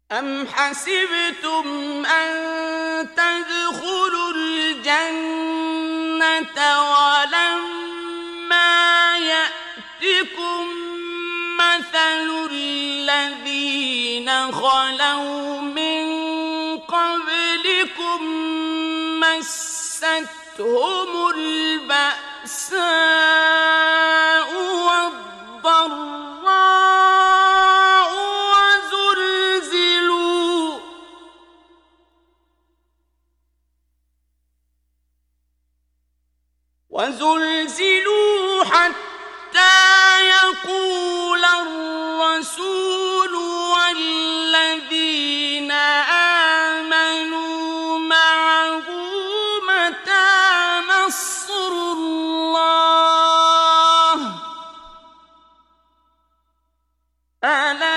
أم حسبتم أن تدخلوا الجنة ولما يأتكم مثل الذين خلوا من قبلكم مستهم البأساء والضراء وزلزلوا حتى يقول الرسول والذين آمنوا معه متى نصر الله ألا